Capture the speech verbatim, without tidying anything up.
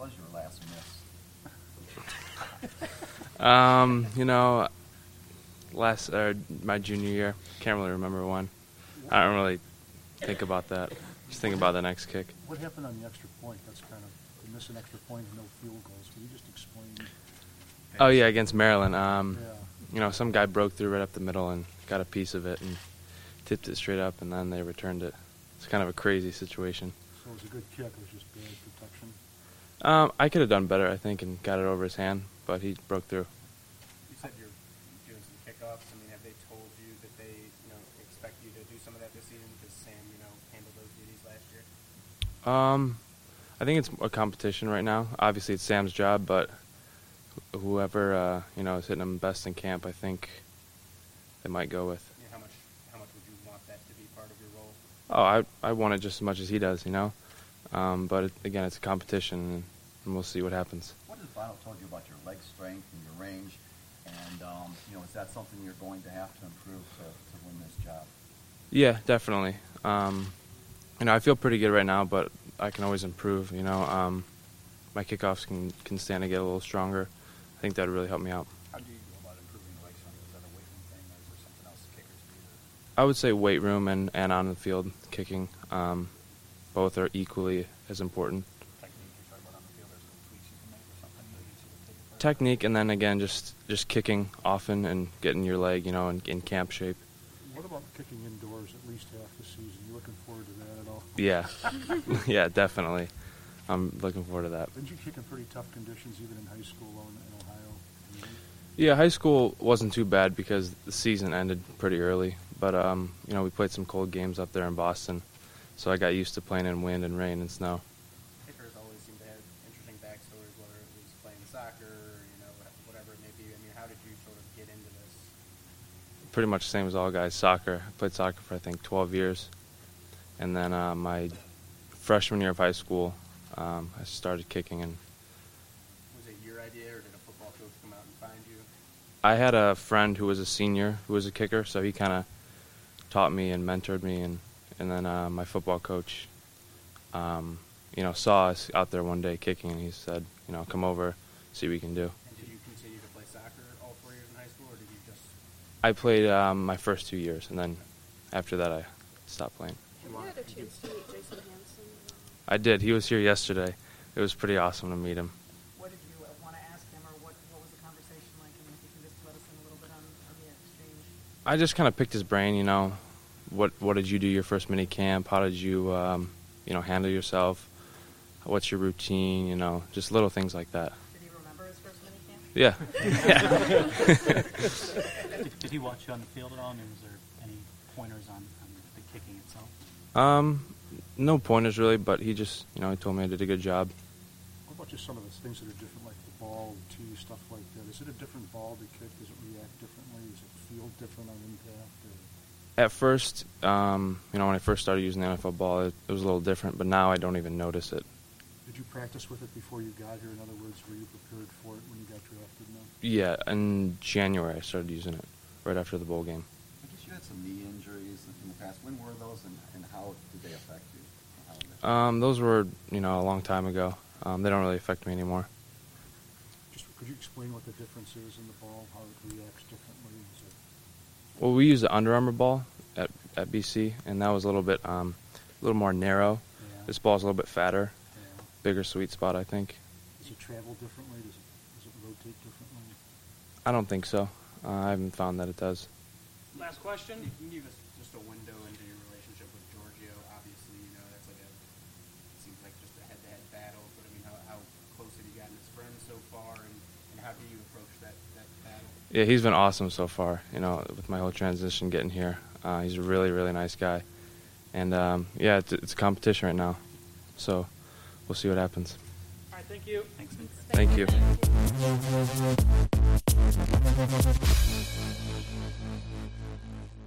was your last miss? Um, you know, last uh, my junior year, can't really remember when. I don't really think about that. Just think about the next kick. What happened on the extra point? That's kind of, you miss an extra point and no field goals. Can you just explain? Oh yeah, against Maryland. Um, Yeah. you know, some guy broke through right up the middle and got a piece of it and tipped it straight up, and then they returned it. It's kind of a crazy situation. So it was a good kick. It was just bad protection. Um, I could have done better, I think, and got it over his hand, but he broke through. You said you're doing some kickoffs. I mean, have they told you that they, you know, expect you to do some of that this season because Sam, you know, handled those duties last year? Um, I think it's a competition right now. Obviously, it's Sam's job, but wh- whoever uh, you know is hitting him best in camp, I think they might go with. Yeah, how much, how much would you want that to be part of your role? Oh, I I want it just as much as he does, you know. Um, but it, again, it's a competition, and, and we'll see what happens. What has Bono told you about your leg strength and your range? And, um, you know, is that something you're going to have to improve to, to win this job? Yeah, definitely. Um, you know, I feel pretty good right now, but I can always improve. You know, um, my kickoffs can can stand to get a little stronger. I think that would really help me out. How do you go about improving the leg strength? Is that a weight room thing, or is there something else kickers do? I would say weight room and, and on the field kicking. Um, both are equally as important. Technique, you're talking about on the field, there's little tweaks you can make or something that you sort of take it further? Technique, and then again, just just kicking often and getting your leg, you know, in, in camp shape. What about kicking indoors at least half the season? You looking forward to that at all? Yeah, yeah, definitely. I'm looking forward to that. Didn't you kick in pretty tough conditions even in high school in, in Ohio? Yeah, high school wasn't too bad because the season ended pretty early. But, um, you know, we played some cold games up there in Boston, so I got used to playing in wind and rain and snow. Kickers always seem to have interesting backstories, whether it was playing soccer or, you know, whatever it may be. I mean, how did you sort of get into this? Pretty much the same as all guys, soccer. I played soccer for, I think, twelve years. And then uh, my freshman year of high school, um, I started kicking. And Was it your idea, or did a football coach come out and find you? I had a friend who was a senior who was a kicker, so he kind of taught me and mentored me. And, and then uh, my football coach, um, you know, saw us out there one day kicking, and he said, you know, come over, see what we can do. And did you continue to play soccer all four years in high school, or did you just... I played um, my first two years, and then after that I stopped playing. Have you had a chance to meet Jason Hansen? I did. He was here yesterday. It was pretty awesome to meet him. What did you uh, want to ask him, or what, what was the conversation like? And if you can just let us in a little bit on, on the exchange. I just kind of picked his brain, you know. What what did you do your first mini camp? How did you, um, you know, handle yourself? What's your routine? You know, just little things like that. Did he remember his first mini camp? Yeah. Did, did he watch you on the field at all? I mean, was there any pointers on, on the kicking itself? um, no pointers really, but he just, you know, he told me I did a good job. What about just some of the things that are different, like the ball, the tee, stuff like that? Is it a different ball to kick? Does it react differently? Does it feel different on impact? Or? At first, um, you know, when I first started using the N F L ball, it, it was a little different, but now I don't even notice it. Did you practice with it before you got here? In other words, were you prepared for it when you got drafted? No? Yeah, in January I started using it, right after the bowl game. I guess you had some knee injuries in the past. When were those, and, and how did they affect you? How did they- Um, those were, you know, a long time ago. Um, they don't really affect me anymore. Just could you explain what the difference is in the ball, how it reacts differently? Is it Well, we used the Under Armour ball at, at B C, and that was a little bit, um, a little more narrow. Yeah. This ball's a little bit fatter, Yeah. bigger sweet spot, I think. Does it travel differently? Does it, does it rotate differently? I don't think so. Uh, I haven't found that it does. Last question. Can you give us just a window into your relationship with Giorgio? Obviously, you know, that's like a, it seems like just a head-to-head battle, but I mean, how, how close have you gotten as friends so far, and, and how do you approach that, that battle? Yeah, he's been awesome so far, you know, with my whole transition getting here. Uh, he's a really, really nice guy. And, um, yeah, it's, it's a competition right now. So we'll see what happens. All right, thank you. Thanks. Thank you. Thank you.